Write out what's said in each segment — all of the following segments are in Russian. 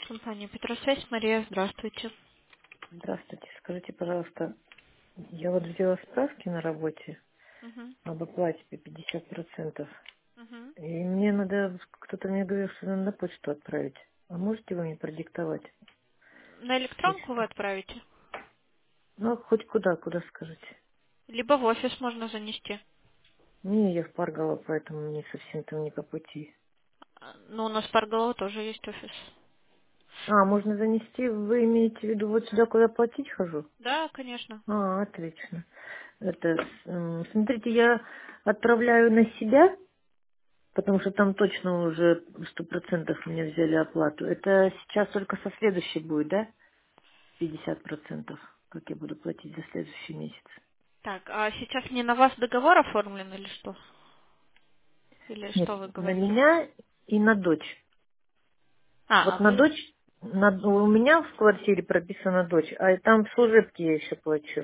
Компания Петросвязь, Мария, здравствуйте. Здравствуйте. Скажите, пожалуйста, я вот взяла справки на работе Мгм, об оплате по 50%. мгм. И мне надо, кто-то мне говорил, что надо на почту отправить. А можете вы мне продиктовать? На Если электронку вы что? отправите, Ну, хоть куда скажете. либо в офис можно занести. Не, я в Парголо, поэтому мне совсем там не по пути. Ну, у нас в Парголово тоже есть офис. А, можно занести, вы имеете в виду вот сюда, куда платить хожу? Да, конечно. А, отлично. Это, смотрите, я отправляю на себя. Потому что там точно уже 100% мне взяли оплату. Это сейчас только со следующей будет, да? 50%, как я буду платить за следующий месяц. Так, а сейчас не на вас договор оформлен или что? Или Нет, что вы на говорите? меня и на дочь. А Вот на вы... дочь, у меня в квартире прописана дочь, а и там в служебке я еще плачу.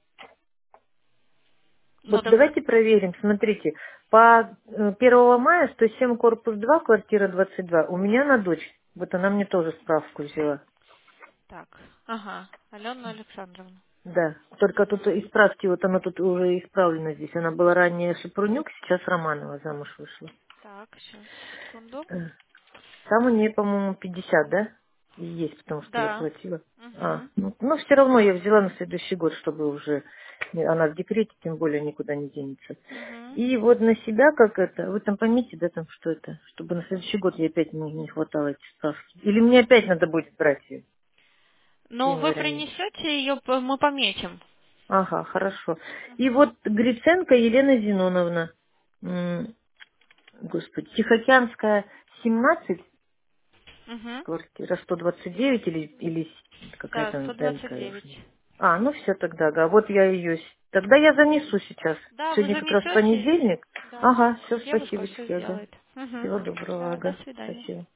Ну, Вот так... давайте проверим, смотрите, по 1 мая 107 корпус 2, квартира 22, у меня на дочь. Вот она мне тоже справку взяла. Так, ага. Алена Александровна. Да, только тут Мгм. исправьте, вот она тут уже исправлена здесь. Она была ранее Шапрунюк, сейчас Романова замуж вышла. Так, сейчас, секунду. Э, Там у нее, по-моему, 50, да? И есть, потому что я Да. платила. Угу. Ну, все равно я взяла на следующий год, чтобы уже... Она в декрете, тем более никуда не денется. Угу. И вот на себя, как это, вы там поймите, да, там, что это, чтобы на следующий год я опять не хватало эти справки. Или мне опять надо будет брать ее с Ну, вы января месяца. принесете ее, мы пометим. Ага, хорошо. И Угу. вот Гриценко Елена Зиноновна, м, господи, Тихоокеанская, 17, Угу. квартира 129 или какая Да, там Денская 129. уже. А, ну все тогда, да, вот я ее, тогда я занесу сейчас. Да, вы Сегодня как раз занесете. понедельник. Да. Ага, все, Девушка спасибо, все ага. сделает. Угу. Всего доброго, Да, до ага, свидания. спасибо.